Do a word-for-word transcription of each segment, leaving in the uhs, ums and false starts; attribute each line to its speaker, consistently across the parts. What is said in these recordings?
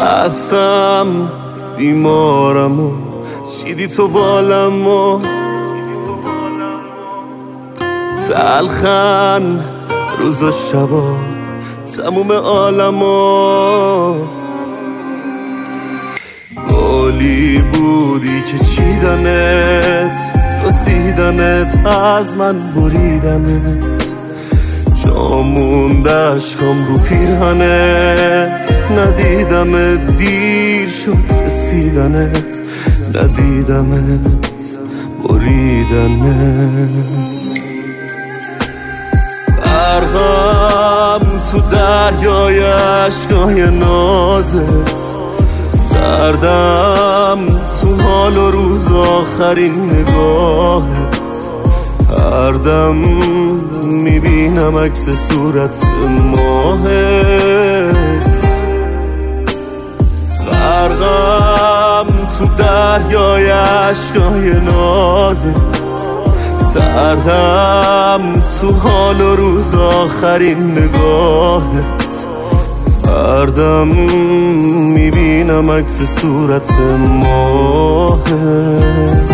Speaker 1: خستم بیمارم و چیدی تو بالم و تلخن روز و شبا تموم عالم و گلی بودی که چیدنت دزدیدنت از من بریدنت جا موند اشکام رو پیرهنت ندیدمت دیر شد رسیدنت ندیدمت بریدنت غرقم تو دریای اشکای نازت سردم تو حال و روز آخرین نگاهت هر دم میبینم عکس صورت ماهت غرقم تو دریای اشکای نازت سردم تو حال و روز آخرین نگاهت هر دم میبینم عکس صورت ماهت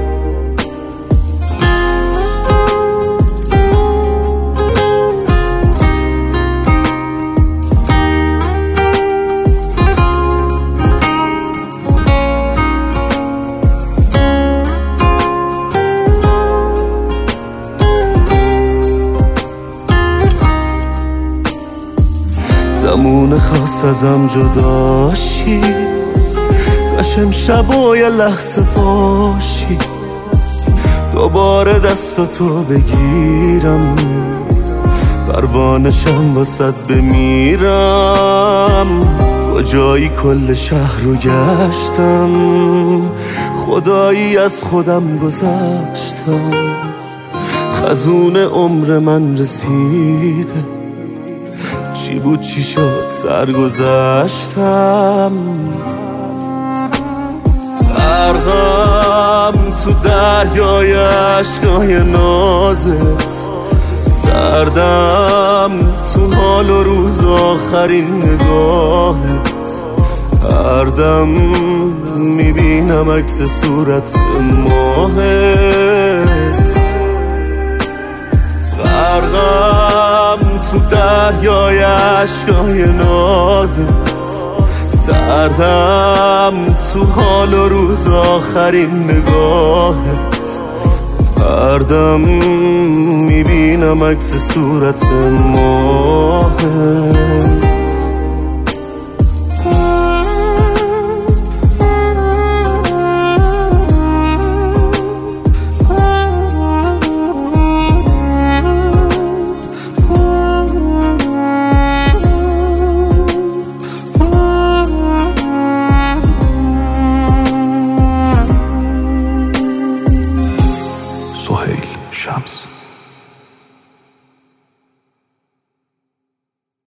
Speaker 1: زمون خواست ازم جداشی کاش امشب و یه لحظه باشی دوباره دستاتو بگیرم پروانشم واسد بمیرم کجایی کل شهر رو گشتم خدایی از خودم گذشتم خزون عمر من رسیده چی بود چی شد سرگذشتم غرقم تو دریای اشکای نازت سردم تو حال و روز آخرین نگاهت هر دم میبینم عکس صورت ماهت غرقم تو دریای اشکای نازت سردم تو حال و روز آخرین نگاهت هر دم میبینم عکس صورت ماهت